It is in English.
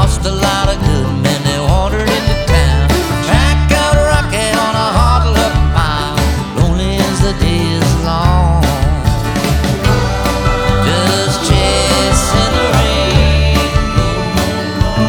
lost a lot of good men. They wandered into